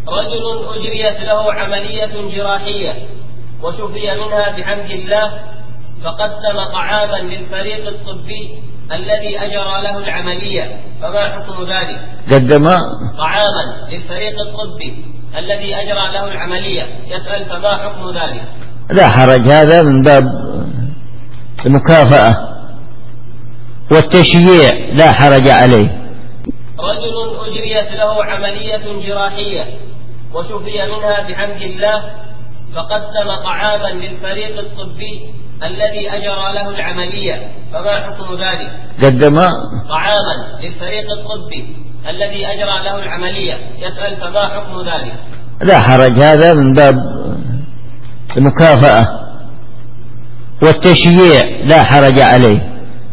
رجل أجريت له عملية جراحية وشفي منها بحمد الله، فقدم طعاما للفريق الطبي الذي أجرى له العملية، فما حكم ذلك؟ قدم طعاما للفريق الطبي الذي أجرى له العملية، يسأل فما حكم ذلك؟ لا حرج، هذا من باب المكافأة والتشييع، لا حرج عليه. رجل أجريت له عملية جراحية وشفي منها بحمد الله، فقدم طعاما للفريق الطبي الذي أجرى له العملية، فما حكم ذلك؟ قدم طعاما للفريق الطبي الذي أجرى له العملية، يسأل فما حكم ذلك؟ لا حرج، هذا من باب المكافأة والتشييع، لا حرج عليه.